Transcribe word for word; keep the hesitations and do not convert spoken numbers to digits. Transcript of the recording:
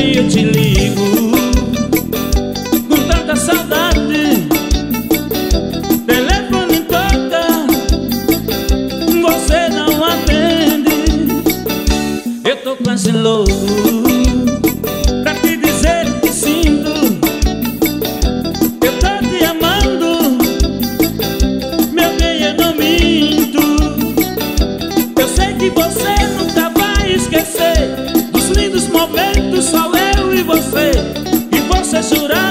que eu te ligo com tanta saudade. Telefone toca, você não atende. Eu tô quase louco pra te dizer que sinto. Eu tô te amando, meu bem, eu não minto. Eu sei que você nunca vai esquecer dos lindos momentos, só eu e você. E você jurar